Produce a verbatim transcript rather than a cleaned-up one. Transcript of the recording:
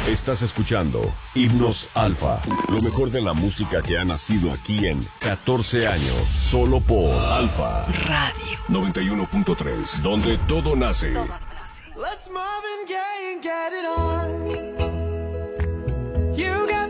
Estás escuchando Himnos Alfa, lo mejor de la música que ha nacido aquí en catorce años, solo por Alfa Radio noventa y uno punto tres, donde todo nace. Let's Marvin Gaye and get it on. You got